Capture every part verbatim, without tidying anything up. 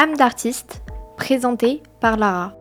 Âme d'artiste, présentée par Lara.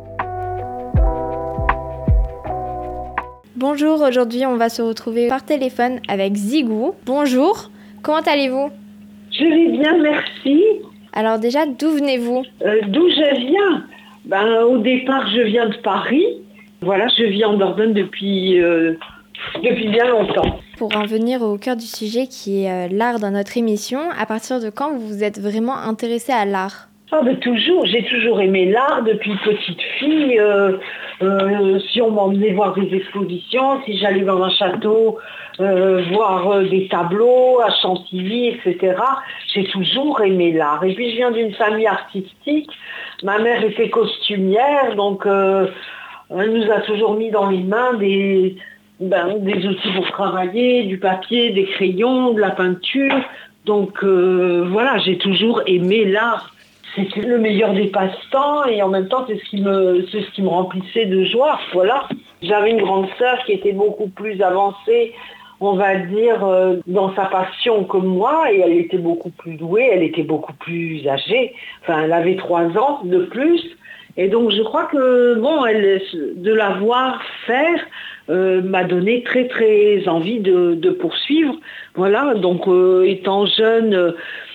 Bonjour, aujourd'hui on va se retrouver par téléphone avec Zigou. Bonjour, comment allez-vous ? Je vais bien, merci. Alors déjà, d'où venez-vous ? euh, D'où je viens ? Ben, au départ, je viens de Paris. Voilà, je vis en Dordogne depuis, euh, depuis bien longtemps. Pour en venir au cœur du sujet qui est euh, l'art dans notre émission, à partir de quand vous vous êtes vraiment intéressée à l'art ? Ah ben toujours, j'ai toujours aimé l'art depuis petite fille. Euh, euh, si on m'emmenait voir des expositions, si j'allais dans un château euh, voir euh, des tableaux à Chantilly, et cetera. J'ai toujours aimé l'art. Et puis je viens d'une famille artistique. Ma mère était costumière, donc euh, elle nous a toujours mis dans les mains des, ben, des outils pour travailler, du papier, des crayons, de la peinture. Donc euh, voilà, j'ai toujours aimé l'art. C'était le meilleur des passe-temps et en même temps c'est ce qui me, c'est ce qui me remplissait de joie. Voilà. J'avais une grande sœur qui était beaucoup plus avancée, on va dire, euh, dans sa passion que moi, et elle était beaucoup plus douée, elle était beaucoup plus âgée. Enfin, elle avait trois ans de plus. Et donc je crois que bon, elle, de la voir faire euh, m'a donné très très envie de, de poursuivre. Voilà. Donc euh, étant jeune. Euh,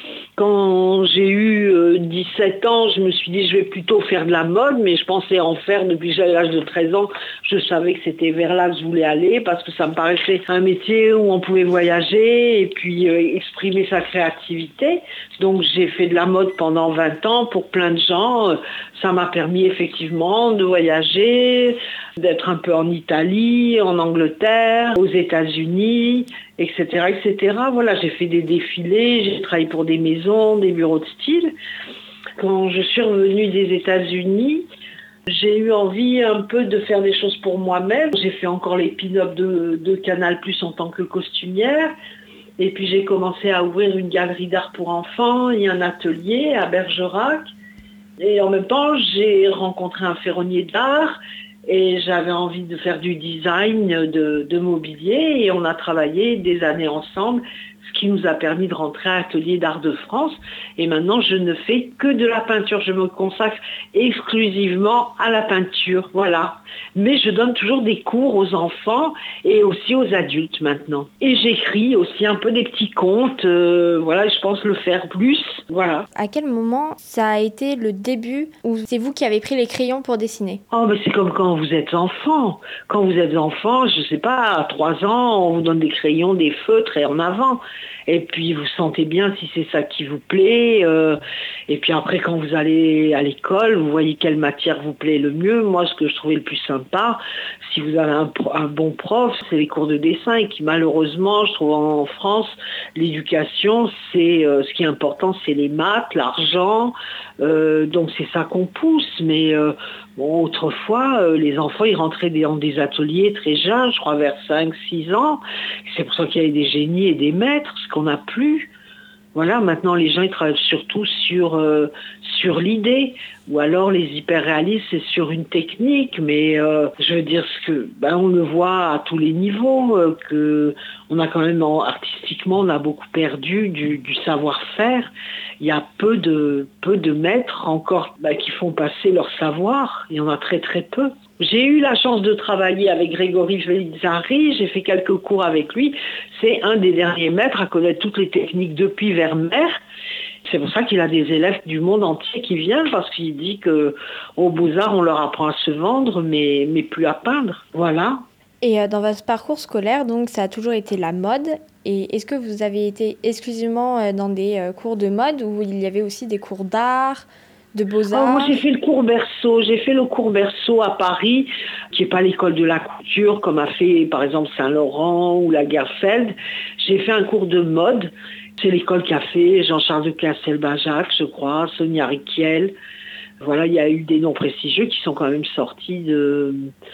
Quand j'ai eu euh, dix-sept ans, je me suis dit je vais plutôt faire de la mode, mais je pensais en faire depuis que j'avais l'âge de treize ans. Je savais que c'était vers là que je voulais aller parce que ça me paraissait un métier où on pouvait voyager et puis euh, exprimer sa créativité. Donc j'ai fait de la mode pendant vingt ans pour plein de gens. Ça m'a permis effectivement de voyager, d'être un peu en Italie, en Angleterre, aux États-Unis, et cetera, et cetera. Voilà, j'ai fait des défilés, j'ai travaillé pour des maisons, des bureaux de style. Quand je suis revenue des États-Unis, j'ai eu envie un peu de faire des choses pour moi-même. J'ai fait encore les pin-up de, de Canal+ en tant que costumière. Et puis j'ai commencé à ouvrir une galerie d'art pour enfants et un atelier à Bergerac. Et en même temps, j'ai rencontré un ferronnier d'art et j'avais envie de faire du design de, de mobilier et on a travaillé des années ensemble, ce qui nous a permis de rentrer à l'Atelier d'Art de France. Et maintenant, je ne fais que de la peinture. Je me consacre exclusivement à la peinture, voilà. Mais je donne toujours des cours aux enfants et aussi aux adultes maintenant. Et j'écris aussi un peu des petits contes, euh, voilà, je pense le faire plus, voilà. À quel moment ça a été le début où c'est vous qui avez pris les crayons pour dessiner ? Oh, mais c'est comme quand vous êtes enfant. Quand vous êtes enfant, je sais pas, à trois ans, on vous donne des crayons, des feutres et en avant. Et puis vous sentez bien si c'est ça qui vous plaît. Euh, et puis après, quand vous allez à l'école, vous voyez quelle matière vous plaît le mieux. Moi, ce que je trouvais le plus sympa, si vous avez un, un bon prof, c'est les cours de dessin. Et qui malheureusement, je trouve en France, l'éducation, c'est euh, ce qui est important, c'est les maths, l'argent. Euh, donc c'est ça qu'on pousse. Mais euh, bon, autrefois, euh, les enfants, ils rentraient dans des ateliers très jeunes, je crois vers cinq six ans. C'est pour ça qu'il y avait des génies et des maîtres, ce qu'on n'a plus. Voilà, maintenant les gens ils travaillent surtout sur euh, sur l'idée, ou alors les hyper-réalistes c'est sur une technique, mais euh, je veux dire ce que ben on le voit à tous les niveaux, euh, que on a quand même artistiquement on a beaucoup perdu du, du savoir-faire. Il y a peu de peu de maîtres encore ben, qui font passer leur savoir. Il y en a très très peu. J'ai eu la chance de travailler avec Grégory Felizari, j'ai fait quelques cours avec lui. C'est un des derniers maîtres à connaître toutes les techniques depuis Vermeer. C'est pour ça qu'il a des élèves du monde entier qui viennent, parce qu'il dit qu'aux Beaux-Arts, on leur apprend à se vendre, mais, mais plus à peindre. Voilà. Et euh, dans votre parcours scolaire, donc, ça a toujours été la mode. Et est-ce que vous avez été exclusivement euh, dans des euh, cours de mode ou il y avait aussi des cours d'art ? De Beaux-Arts. Oh, moi j'ai fait le cours Berceau, j'ai fait le cours Berceau à Paris, qui n'est pas l'école de la couture comme a fait par exemple Saint-Laurent ou Lagerfeld. J'ai fait un cours de mode, c'est l'école qu'a fait Jean-Charles de Castelbajac, je crois, Sonia Rykiel. Voilà, il y a eu des noms prestigieux qui sont quand même sortis de,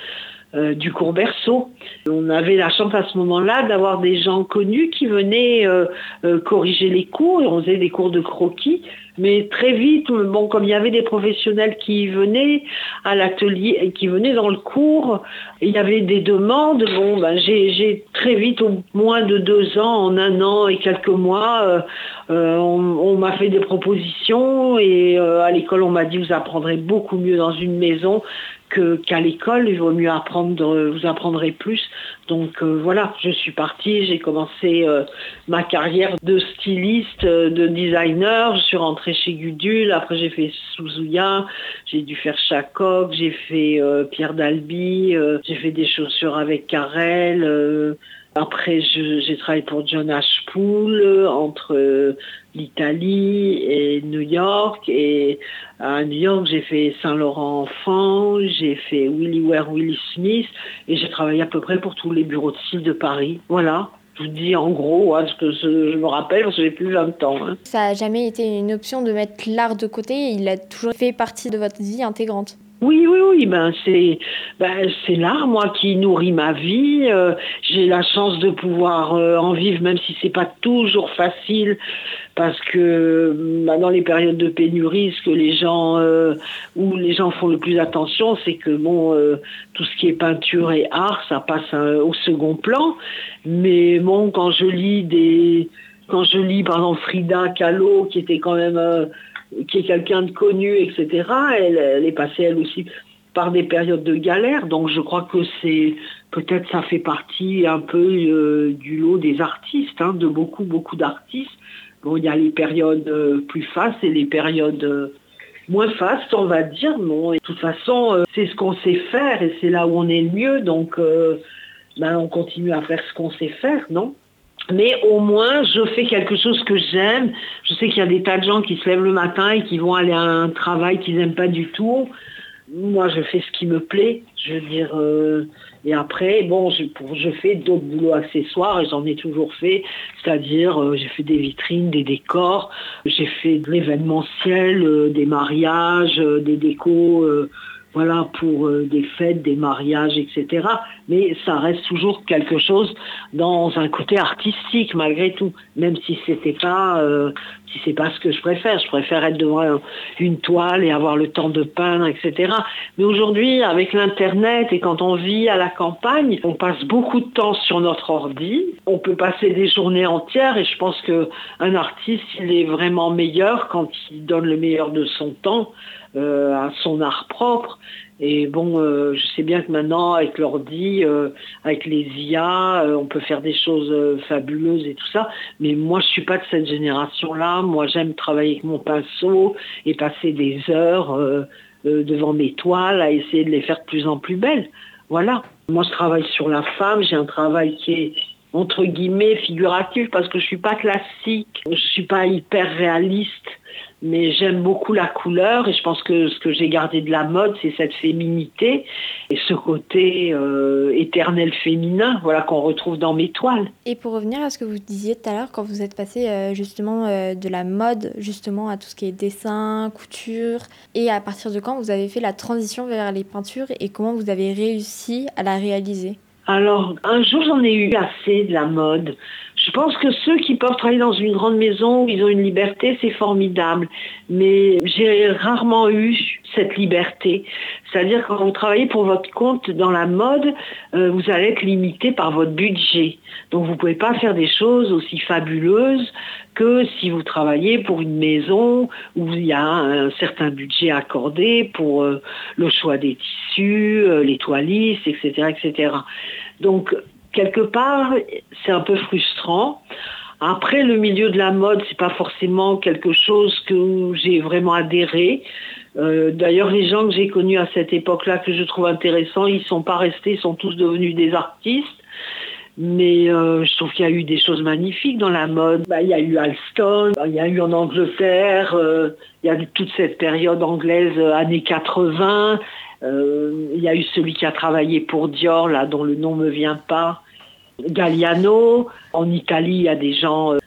euh, du cours berceau. On avait la chance à ce moment-là d'avoir des gens connus qui venaient euh, euh, corriger les cours, et on faisait des cours de croquis. Mais très vite, bon, comme il y avait des professionnels qui venaient à l'atelier, qui venaient dans le cours, il y avait des demandes. Bon, ben, j'ai, j'ai très vite, au moins de deux ans, en un an et quelques mois, euh, euh, on, on m'a fait des propositions, et euh, à l'école, on m'a dit vous apprendrez beaucoup mieux dans une maison que, qu'à l'école, il vaut mieux apprendre, vous apprendrez plus. Donc euh, voilà, je suis partie, j'ai commencé euh, ma carrière de styliste, euh, de designer, je suis rentrée chez Gudule, après j'ai fait Suzuya, j'ai dû faire Chacoq, j'ai fait euh, Pierre Dalby, euh, j'ai fait des chaussures avec Carrel, euh, après je, j'ai travaillé pour John Ashpool euh, entre euh, l'Italie et New York, et à New York j'ai fait Saint-Laurent Enfant, j'ai fait Willy Wear Willy Smith, et j'ai travaillé à peu près pour tous les bureaux de style de Paris. Voilà, je vous dis en gros hein, ce que je me rappelle parce que j'ai plus vingt ans. Hein. Ça n'a jamais été une option de mettre l'art de côté, il a toujours fait partie de votre vie intégrante. Oui, oui, oui, ben c'est, ben c'est l'art, moi, qui nourrit ma vie. Euh, j'ai la chance de pouvoir euh, en vivre, même si c'est pas toujours facile, parce que ben, dans les périodes de pénurie, ce que les gens, euh, où les gens font le plus attention, c'est que bon, euh, tout ce qui est peinture et art, ça passe euh, au second plan. Mais bon, quand je lis des, quand je lis par exemple Frida Kahlo, qui était quand même euh, qui est quelqu'un de connu, et cetera. Elle, elle est passée, elle aussi, par des périodes de galère. Donc, je crois que c'est, peut-être ça fait partie un peu euh, du lot des artistes, hein, de beaucoup, beaucoup d'artistes. Bon, il y a les périodes euh, plus fastes et les périodes euh, moins fastes, on va dire. Bon, et de toute façon, euh, c'est ce qu'on sait faire et c'est là où on est le mieux. Donc, euh, ben, on continue à faire ce qu'on sait faire, non ? Mais au moins, je fais quelque chose que j'aime. Je sais qu'il y a des tas de gens qui se lèvent le matin et qui vont aller à un travail qu'ils n'aiment pas du tout. Moi, je fais ce qui me plaît. Je veux dire, euh, et après, bon, je, je fais d'autres boulots accessoires et j'en ai toujours fait. C'est-à-dire, euh, j'ai fait des vitrines, des décors. J'ai fait de l'événementiel, euh, des mariages, euh, des décos. Euh, Voilà, pour euh, des fêtes, des mariages, et cetera. Mais ça reste toujours quelque chose dans un côté artistique, malgré tout. Même si c'était pas, euh, si c'est pas ce que je préfère. Je préfère être devant une toile et avoir le temps de peindre, et cetera. Mais aujourd'hui, avec l'Internet et quand on vit à la campagne, on passe beaucoup de temps sur notre ordi. On peut passer des journées entières et je pense qu'un artiste, il est vraiment meilleur quand il donne le meilleur de son temps Euh, à son art propre. Et bon, euh, je sais bien que maintenant, avec l'ordi, euh, avec les I A, euh, on peut faire des choses euh, fabuleuses et tout ça. Mais moi, je suis pas de cette génération-là. Moi, j'aime travailler avec mon pinceau et passer des heures euh, euh, devant mes toiles à essayer de les faire de plus en plus belles. Voilà. Moi, je travaille sur la femme. J'ai un travail qui est entre guillemets figuratif parce que je suis pas classique. Je suis pas hyper réaliste. Mais j'aime beaucoup la couleur et je pense que ce que j'ai gardé de la mode, c'est cette féminité et ce côté euh, éternel féminin, voilà, qu'on retrouve dans mes toiles. Et pour revenir à ce que vous disiez tout à l'heure, quand vous êtes passé euh, justement euh, de la mode justement à tout ce qui est dessin, couture, et à partir de quand vous avez fait la transition vers les peintures et comment vous avez réussi à la réaliser ? Alors, un jour, j'en ai eu assez de la mode. Je pense que ceux qui peuvent travailler dans une grande maison où ils ont une liberté, c'est formidable. Mais j'ai rarement eu cette liberté. C'est-à-dire quand vous travaillez pour votre compte dans la mode, euh, vous allez être limité par votre budget. Donc vous ne pouvez pas faire des choses aussi fabuleuses que si vous travaillez pour une maison où il y a un certain budget accordé pour euh, le choix des tissus, euh, les toilistes, et cetera, et cetera. Donc quelque part, c'est un peu frustrant. Après, le milieu de la mode, c'est pas forcément quelque chose que j'ai vraiment adhéré. Euh, d'ailleurs, les gens que j'ai connus à cette époque-là, que je trouve intéressants, ils sont pas restés, ils sont tous devenus des artistes. Mais euh, je trouve qu'il y a eu des choses magnifiques dans la mode. Bah, il y a eu Alston, il y a eu en Angleterre, euh, il y a eu toute cette période anglaise, euh, années quatre-vingts. Euh, il y a eu celui qui a travaillé pour Dior, là, dont le nom me vient pas. Galliano. En Italie, il y a des gens euh,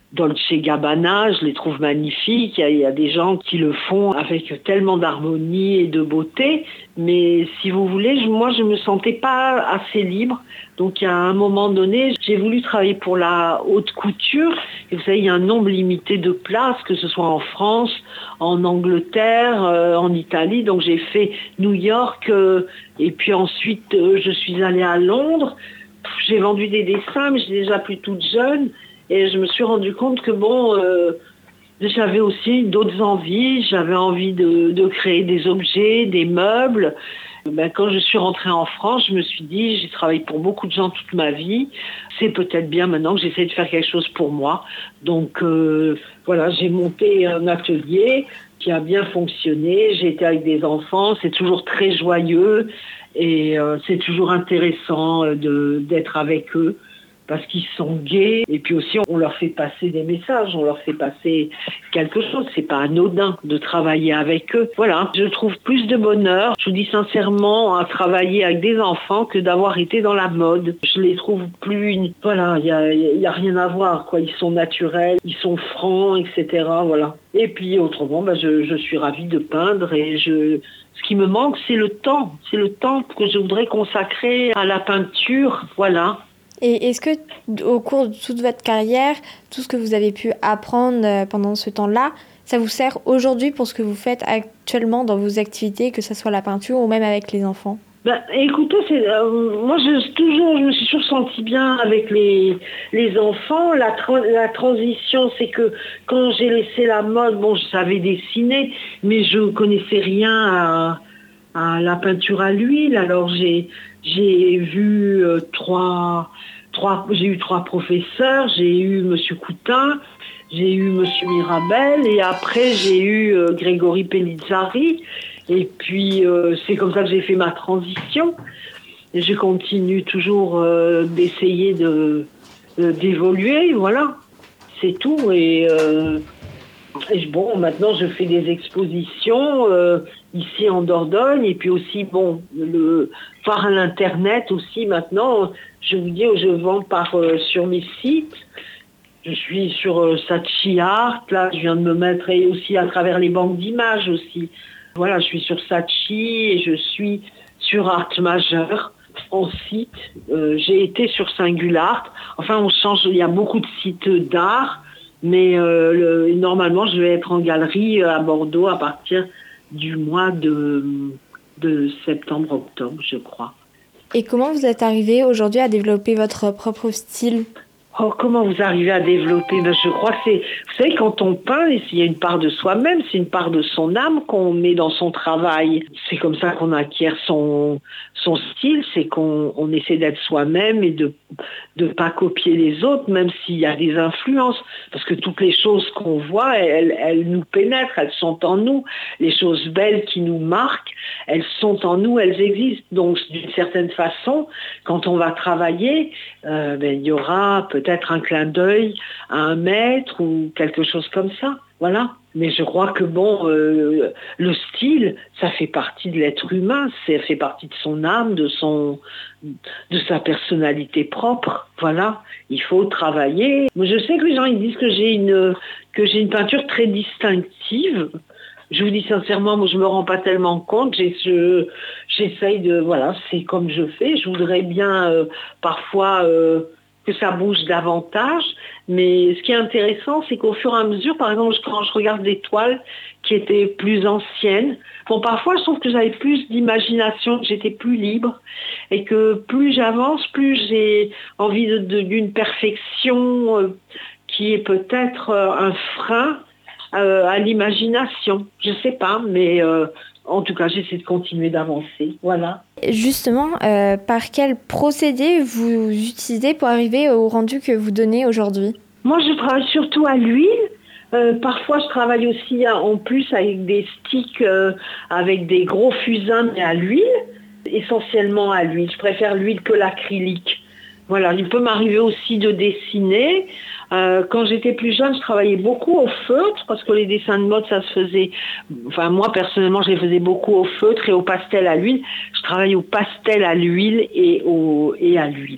Dolce Gabbana, je les trouve magnifiques. Il y, a, il y a des gens qui le font avec tellement d'harmonie et de beauté. Mais si vous voulez, je, moi, je me sentais pas assez libre. Donc, il y a un moment donné, j'ai voulu travailler pour la haute couture. Et vous savez, il y a un nombre limité de places, que ce soit en France, en Angleterre, euh, en Italie. Donc, j'ai fait New York. Euh, et puis ensuite, euh, je suis allée à Londres. J'ai vendu des dessins, mais j'étais déjà plus toute jeune. Et je me suis rendu compte que bon, euh, j'avais aussi d'autres envies. J'avais envie de, de créer des objets, des meubles. Ben, quand je suis rentrée en France, je me suis dit, j'ai travaillé pour beaucoup de gens toute ma vie. C'est peut-être bien maintenant que j'essaie de faire quelque chose pour moi. Donc euh, voilà, j'ai monté un atelier qui a bien fonctionné. J'ai été avec des enfants. C'est toujours très joyeux et euh, c'est toujours intéressant de, d'être avec eux, parce qu'ils sont gais, et puis aussi on leur fait passer des messages, on leur fait passer quelque chose. C'est pas anodin de travailler avec eux. Voilà, je trouve plus de bonheur, je vous dis sincèrement, à travailler avec des enfants que d'avoir été dans la mode. Je les trouve plus, voilà, il y a, y a rien à voir, quoi. Ils sont naturels, ils sont francs, et cetera. Voilà. Et puis autrement, ben, je, je suis ravie de peindre, et je, ce qui me manque, c'est le temps, c'est le temps que je voudrais consacrer à la peinture, voilà. Et est-ce que, au cours de toute votre carrière, tout ce que vous avez pu apprendre pendant ce temps-là, ça vous sert aujourd'hui pour ce que vous faites actuellement dans vos activités, que ce soit la peinture ou même avec les enfants ? Ben, écoutez, c'est, euh, moi je, toujours, je me suis toujours sentie bien avec les, les enfants. La, tra- la transition, c'est que quand j'ai laissé la mode, bon, je savais dessiner, mais je ne connaissais rien à, à la peinture à l'huile. Alors j'ai, j'ai vu euh, trois, trois, j'ai eu trois professeurs. J'ai eu Monsieur Coutin, j'ai eu Monsieur Mirabel, et après j'ai eu euh, Grégory Pellizzari. Et puis, euh, c'est comme ça que j'ai fait ma transition. Et je continue toujours euh, d'essayer de, de, d'évoluer, voilà. C'est tout. Et, euh, et bon, maintenant, je fais des expositions euh, ici en Dordogne. Et puis aussi, bon, le, par l'Internet aussi, maintenant, je vous dis, je vends par, euh, sur mes sites. Je suis sur euh, Saatchi Art, là, je viens de me mettre, et aussi à travers les banques d'images aussi. Voilà, je suis sur Saatchi et je suis sur Art Majeur en site. Euh, j'ai été sur Singular. Enfin, on change, il y a beaucoup de sites d'art, mais euh, le, normalement, je vais être en galerie à Bordeaux à partir du mois de, de septembre-octobre, je crois. Et comment vous êtes arrivé aujourd'hui à développer votre propre style ? Oh, comment vous arrivez à développer? Ben, je crois que c'est... Vous savez, quand on peint, il y a une part de soi-même, c'est une part de son âme qu'on met dans son travail. C'est comme ça qu'on acquiert son, son style, c'est qu'on on essaie d'être soi-même et de ne pas copier les autres, même s'il y a des influences. Parce que toutes les choses qu'on voit, elles, elles nous pénètrent, elles sont en nous. Les choses belles qui nous marquent, elles sont en nous, elles existent. Donc, d'une certaine façon, quand on va travailler, euh, ben, il y aura peut-être un clin d'œil à un maître ou quelque chose comme ça. Voilà. Mais je crois que bon, euh, le style, ça fait partie de l'être humain, ça fait partie de son âme, de son, de sa personnalité propre. Voilà. Il faut travailler. Je sais que les gens ils disent que j'ai une que j'ai une peinture très distinctive. Je vous dis sincèrement, moi je me rends pas tellement compte. J'ai, je, j'essaye de, voilà, c'est comme je fais. Je voudrais bien euh, parfois euh, que ça bouge davantage. Mais ce qui est intéressant, c'est qu'au fur et à mesure, par exemple, quand je regarde des toiles qui étaient plus anciennes, bon, parfois je trouve que j'avais plus d'imagination, que j'étais plus libre, et que plus j'avance, plus j'ai envie de, de, d'une perfection euh, qui est peut-être euh, un frein euh, à l'imagination. Je sais pas, mais euh, en tout cas, j'essaie de continuer d'avancer. Voilà. Justement, euh, par quel procédé vous utilisez pour arriver au rendu que vous donnez aujourd'hui ? Moi, je travaille surtout à l'huile. Euh, parfois, je travaille aussi en plus avec des sticks, euh, avec des gros fusains, mais à l'huile. Essentiellement à l'huile. Je préfère l'huile que l'acrylique. Voilà, il peut m'arriver aussi de dessiner. Euh, quand j'étais plus jeune, je travaillais beaucoup au feutre, parce que les dessins de mode, ça se faisait... Enfin, moi, personnellement, je les faisais beaucoup au feutre et au pastel à l'huile. Je travaille au pastel à l'huile et, au, et à l'huile.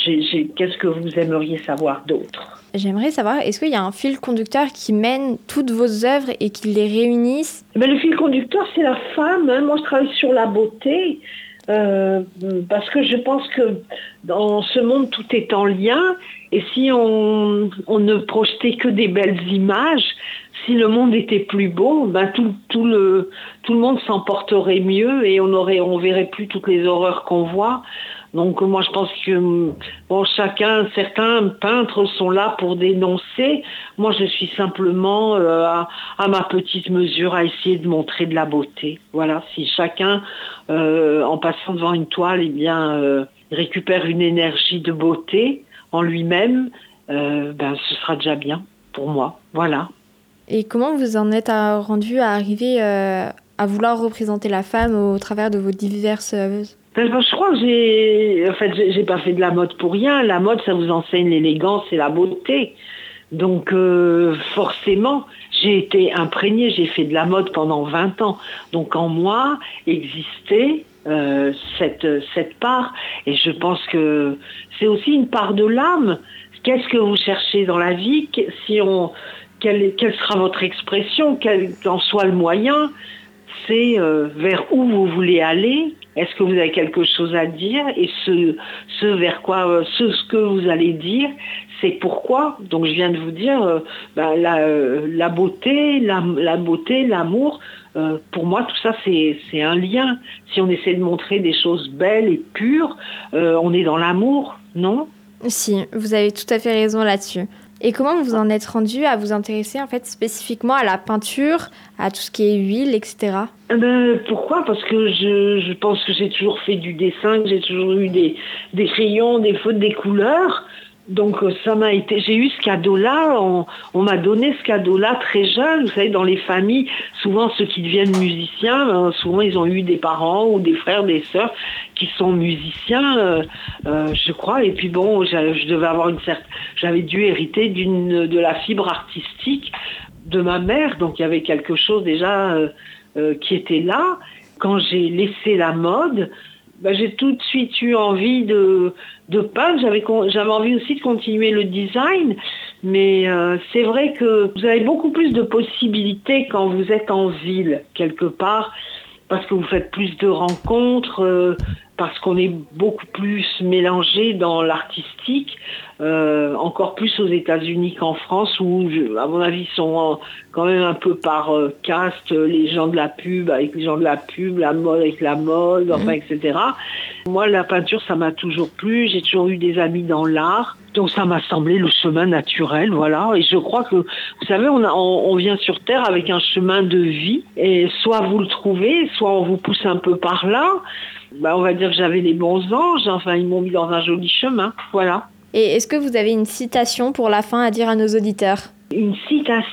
j'ai, j'ai, qu'est-ce que vous aimeriez savoir d'autre ? J'aimerais savoir, est-ce qu'il y a un fil conducteur qui mène toutes vos œuvres et qui les réunissent ? Ben, le fil conducteur, c'est la femme. Hein. Moi, je travaille sur la beauté euh, parce que je pense que dans ce monde, tout est en lien. Et si on, on ne projetait que des belles images, si le monde était plus beau, ben tout, tout, le, tout le monde s'en porterait mieux et on aurait, on verrait plus toutes les horreurs qu'on voit. Donc moi je pense que bon, chacun, certains peintres sont là pour dénoncer. Moi je suis simplement euh, à, à ma petite mesure à essayer de montrer de la beauté. Voilà, si chacun euh, en passant devant une toile, eh bien euh, récupère une énergie de beauté en lui-même, euh, ben ce sera déjà bien pour moi. Voilà. Et comment vous en êtes rendu à arriver euh, à vouloir représenter la femme au travers de vos diverses œuvres ? Ben, je crois que j'ai, en fait, j'ai, j'ai pas fait de la mode pour rien. La mode, ça vous enseigne l'élégance et la beauté. Donc, euh, forcément, j'ai été imprégnée. J'ai fait de la mode pendant vingt ans. Donc, en moi, existait euh, cette, cette part. Et je pense que c'est aussi une part de l'âme. Qu'est-ce que vous cherchez dans la vie ? Si on, quelle, quelle sera votre expression ? Quel en soit le moyen ? C'est euh, vers où vous voulez aller. Est-ce que vous avez quelque chose à dire ? Et ce, ce vers quoi, euh, ce, ce que vous allez dire, c'est pourquoi. Donc je viens de vous dire, euh, ben, la, euh, la beauté, la, la beauté, l'amour. Euh, pour moi, tout ça, c'est, c'est un lien. Si on essaie de montrer des choses belles et pures, euh, on est dans l'amour, non ? Si, vous avez tout à fait raison là-dessus. Et comment vous en êtes rendu à vous intéresser en fait spécifiquement à la peinture, à tout ce qui est huile, et cetera. Eh ben, pourquoi ? Parce que je, je pense que j'ai toujours fait du dessin, que j'ai toujours eu des, des crayons, des feutres, des couleurs. Donc ça m'a été, j'ai eu ce cadeau-là, on, on m'a donné ce cadeau-là très jeune. Vous savez, dans les familles, souvent ceux qui deviennent musiciens, ben, souvent ils ont eu des parents ou des frères, des sœurs qui sont musiciens, euh, euh, je crois. Et puis bon, je devais avoir une certaine, j'avais dû hériter d'une de la fibre artistique de ma mère, donc il y avait quelque chose déjà euh, euh, qui était là. Quand j'ai laissé la mode, ben, j'ai tout de suite eu envie de, de peindre. J'avais, j'avais envie aussi de continuer le design. Mais euh, c'est vrai que vous avez beaucoup plus de possibilités quand vous êtes en ville, quelque part, parce que vous faites plus de rencontres, euh, parce qu'on est beaucoup plus mélangé dans l'artistique, euh, encore plus aux États-Unis qu'en France, où, je, à mon avis, sont en, quand même un peu par euh, caste, les gens de la pub avec les gens de la pub, la mode avec la mode, enfin, et cetera. Moi, la peinture, ça m'a toujours plu. J'ai toujours eu des amis dans l'art. Donc, ça m'a semblé le chemin naturel, voilà. Et je crois que, vous savez, on, a, on, on vient sur Terre avec un chemin de vie. Et soit vous le trouvez, soit on vous pousse un peu par là. Bah, on va dire que j'avais les bons anges. Enfin, ils m'ont mis dans un joli chemin, voilà. Et est-ce que vous avez une citation pour la fin à dire à nos auditeurs ? Une citation ?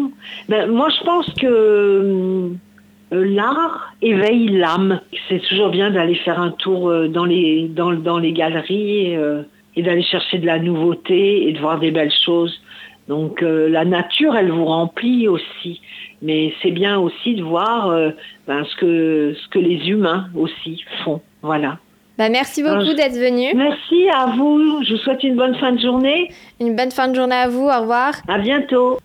Ben, moi, je pense que euh, l'art éveille l'âme. C'est toujours bien d'aller faire un tour euh, dans, les, dans, dans les galeries et, euh, et d'aller chercher de la nouveauté et de voir des belles choses. Donc, euh, la nature, elle vous remplit aussi. Mais c'est bien aussi de voir euh, ben, ce, que, ce que les humains aussi font. Voilà. Bah, merci beaucoup Alors, d'être venu. Merci à vous. Je vous souhaite une bonne fin de journée. Une bonne fin de journée à vous. Au revoir. À bientôt.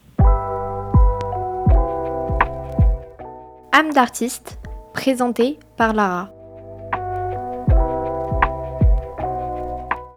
Âme d'artiste, présentée par Lara.